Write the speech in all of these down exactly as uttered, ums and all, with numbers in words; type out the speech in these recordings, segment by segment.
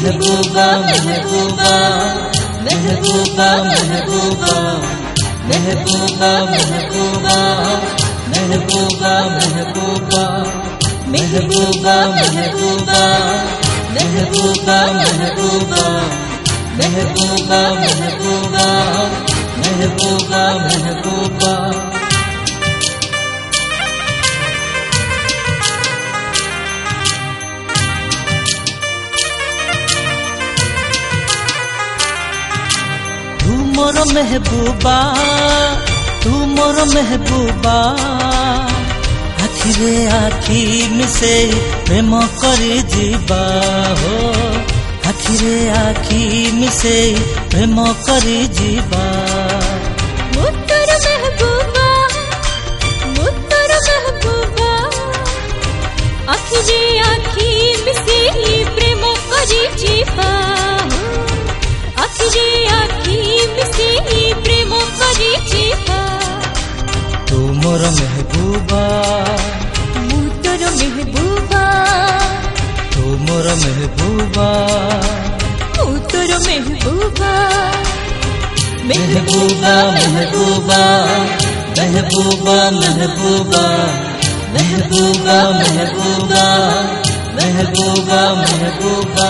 महबूबा महबूबा महबूबा महबूबा महबूबा महबूबा महबूबा महबूबा महबूबा महबूबा महबूबा महबूबा महबूबा महबूबा महबूबा महबूबा तू मोर महबूबा तू मोर महबूबा आखिरे आखि मिसे प्रेम करी जीवा हो आखिरे आखि मिसे प्रेम करी जीवा मुत्तर महबूबा मुत्तर महबूबा आखिरे आखि मिसे प्रेम करी जीवा आखिरे आखि मिसे प्रेम करी जीवा तू मोर महबूबा मुत्तर महबूबा तू मोर महबूबा मुत्तर महबूबा महबूबा महबूबा महबूबा महबूबा महबूबा महबूबा महबूबा महबूबा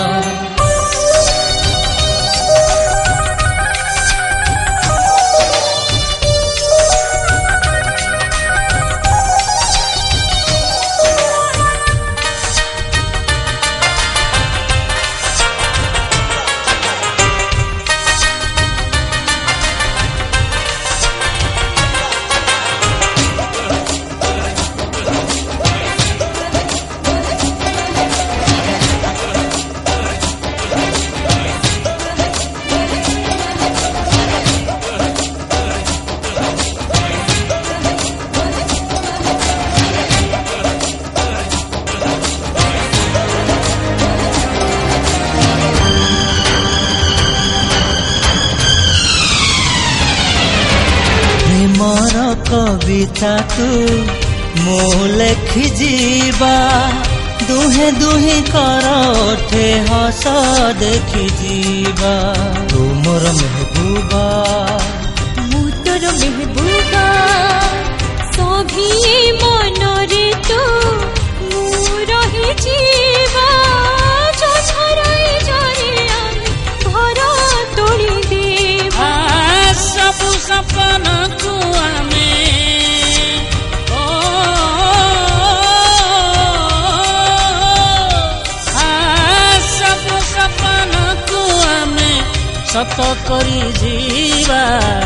मोर कविता तू मो लेखि जीवा दुहे दुहे करठे हस देखि जीवा तू मोर महबूबा मुत्तर महबूबा सभी मन रे तो मु रही जीवा छछराई जाने घर तोड़ी देवा सब सपना को सत करी जीवा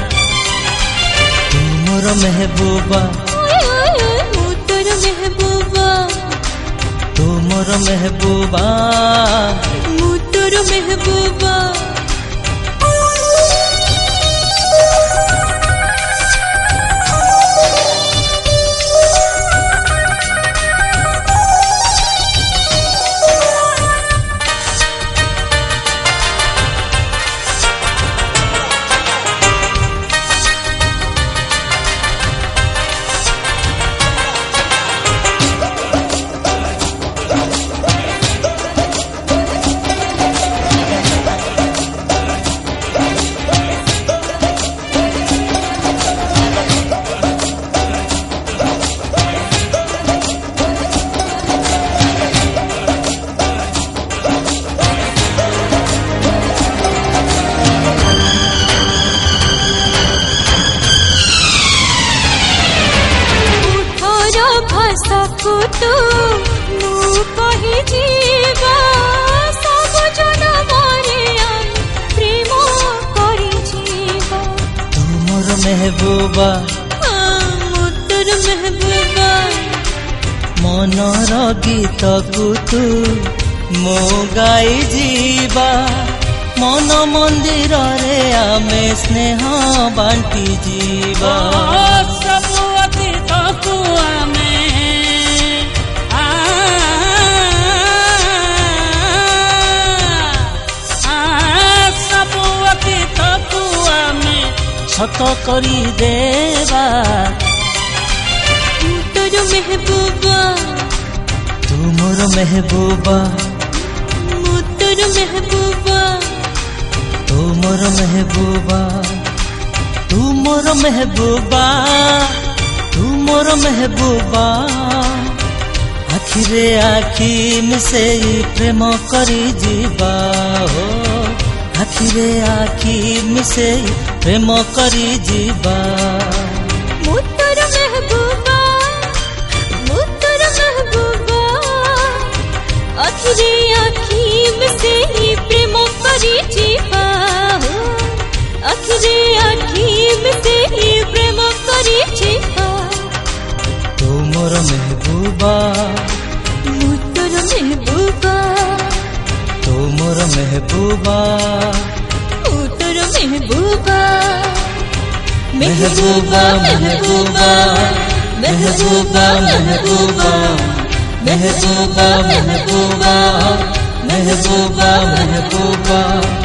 तू मोर महबूबा मुत्तर महबूबा तू मोर महबूबा मुत्तर महबूबा तू मु कही जीवा सब जन मरे प्रेम करी जीवा तू मोर महबूबा मुत्तर महबूबा मनर गीत को तू मो गाई जीवा मन मंदिर रे आमे स्नेह बांटी जीवा सब अतीत को आमे सत करी देवा मुत्तर महबूबा तू मोर महबूबा मुत्तर ତୋର ମେହବୁବା ତୁ ମୋର ମେହବୁବା ତୁ ମୋର ମେହବୁବା ତୁ ମୋର ମେହବୁବା ଆଖିରେ ଆଖି ମିଶେଇ ପ୍ରେମ କରି ଯିବା ଓ ଆଖିରେ ଆଖି ମିଶେଇ ପ୍ରେମ କରି ଯିବା ମୁଁ ତୋର ମେହବୁବା ମୁଁ ତୋର ମେହବୁବା ଆଖିରେ ଆଖି ମିଶେଇ ପ୍ରେମ କରି ଯିବା ଆଖିରେ ଆଖି ମିଶେଇ ପ୍ରେମ କରି ଯିବା ତୁ ମୋର ମେହବୁବା ମୁଁ ତୋର ମେହବୁବା ତୁ ମୋର ମେହବୁବା ମୁଁ ତୋର ମେହବୁବା ମେହବୁବା ମେହବୁବା ମେହବୁବା ମେହବୁବା ମେହବୁବା ମେହବୁବା ମେହବୁବା ମେହବୁବା